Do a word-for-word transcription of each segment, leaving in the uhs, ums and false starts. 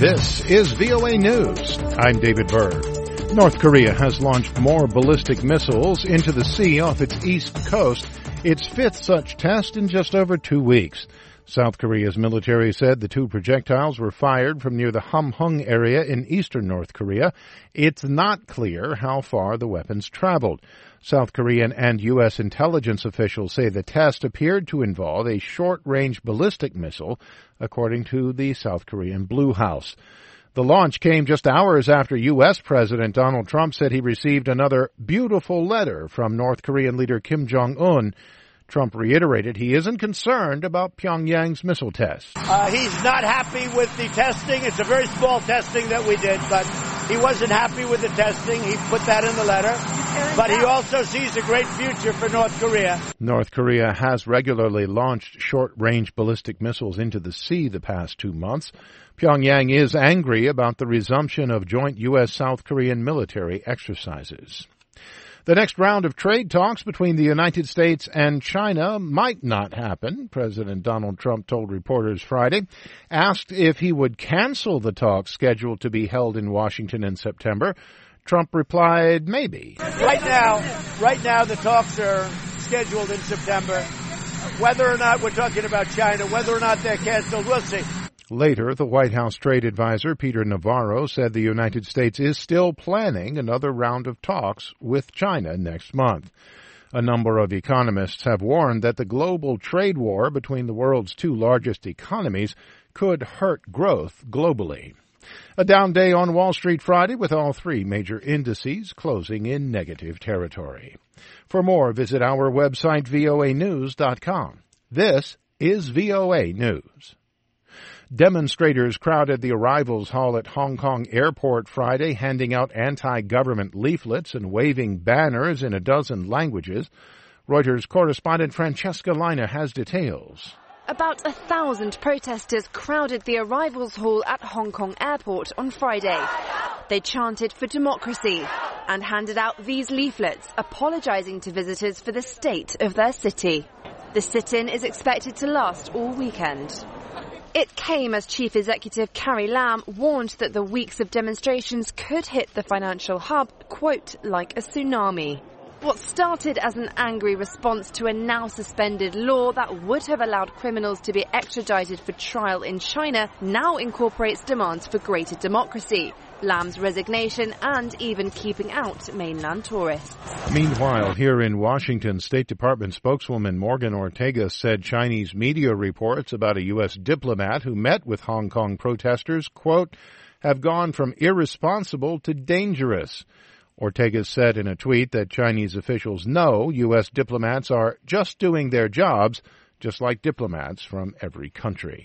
This is V O A News. I'm David Byrd. North Korea has launched more ballistic missiles into the sea off its east coast, its fifth such test in just over two weeks. South Korea's military said the two projectiles were fired from near the Hamhung area in eastern North Korea. It's not clear how far the weapons traveled. South Korean and U S intelligence officials say the test appeared to involve a short-range ballistic missile, according to the South Korean Blue House. The launch came just hours after U S President Donald Trump said he received another beautiful letter from North Korean leader Kim Jong-un. Trump reiterated he isn't concerned about Pyongyang's missile tests. Uh, he's not happy with the testing. It's a very small testing that we did, but he wasn't happy with the testing. He put that in the letter. But he also sees a great future for North Korea. North Korea has regularly launched short-range ballistic missiles into the sea the past two months. Pyongyang is angry about the resumption of joint U S-South Korean military exercises. The next round of trade talks between the United States and China might not happen, President Donald Trump told reporters Friday. Asked if he would cancel the talks scheduled to be held in Washington in September, Trump replied, maybe. Right now, right now the talks are scheduled in September. Whether or not we're talking about China, whether or not they're canceled, we'll see. Later, the White House trade advisor, Peter Navarro, said the United States is still planning another round of talks with China next month. A number of economists have warned that the global trade war between the world's two largest economies could hurt growth globally. A down day on Wall Street Friday with all three major indices closing in negative territory. For more, visit our website, V O A news dot com. This is V O A News. Demonstrators crowded the arrivals hall at Hong Kong Airport Friday, handing out anti-government leaflets and waving banners in a dozen languages. Reuters correspondent Francesca Lina has details. About a thousand protesters crowded the arrivals hall at Hong Kong Airport on Friday. They chanted for democracy and handed out these leaflets, apologizing to visitors for the state of their city. The sit-in is expected to last all weekend. It came as Chief Executive Carrie Lam warned that the weeks of demonstrations could hit the financial hub, quote, like a tsunami. What started as an angry response to a now suspended law that would have allowed criminals to be extradited for trial in China now incorporates demands for greater democracy, Lam's resignation, and even keeping out mainland tourists. Meanwhile, here in Washington, State Department spokeswoman Morgan Ortega said Chinese media reports about a U S diplomat who met with Hong Kong protesters, quote, have gone from irresponsible to dangerous. Ortega said in a tweet that Chinese officials know U S diplomats are just doing their jobs, just like diplomats from every country.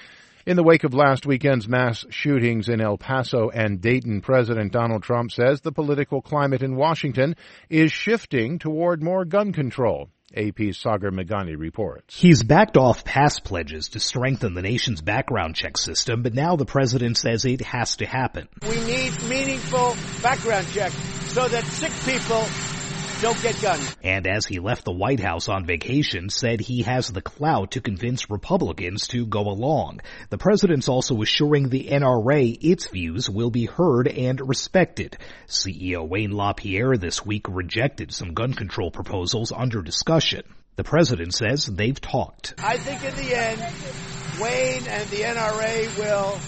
In the wake of last weekend's mass shootings in El Paso and Dayton, President Donald Trump says the political climate in Washington is shifting toward more gun control. A P's Sagar Meghani reports. He's backed off past pledges to strengthen the nation's background check system, but now the president says it has to happen. We need meaningful background checks so that sick people don't get guns. And as he left the White House on vacation, said he has the clout to convince Republicans to go along. The president's also assuring the N R A its views will be heard and respected. C E O Wayne LaPierre this week rejected some gun control proposals under discussion. The president says they've talked. I think in the end, Wayne and the N R A will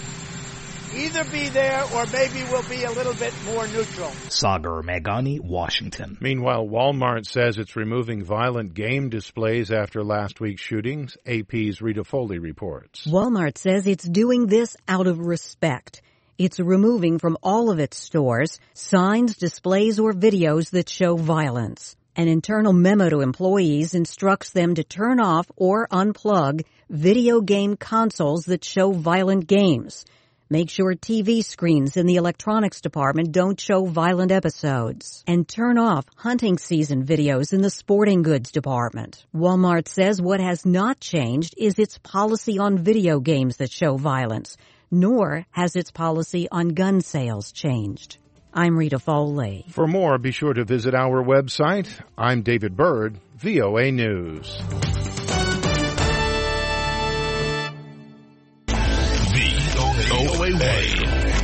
either be there or maybe we'll be a little bit more neutral. Sagar Meghani, Washington. Meanwhile, Walmart says it's removing violent game displays after last week's shootings. A P's Rita Foley reports. Walmart says it's doing this out of respect. It's removing from all of its stores signs, displays, or videos that show violence. An internal memo to employees instructs them to turn off or unplug video game consoles that show violent games. Make sure T V screens in the electronics department don't show violent episodes. And turn off hunting season videos in the sporting goods department. Walmart says what has not changed is its policy on video games that show violence, nor has its policy on gun sales changed. I'm Rita Foley. For more, be sure to visit our website. I'm David Byrd, V O A News. V O A O A Way.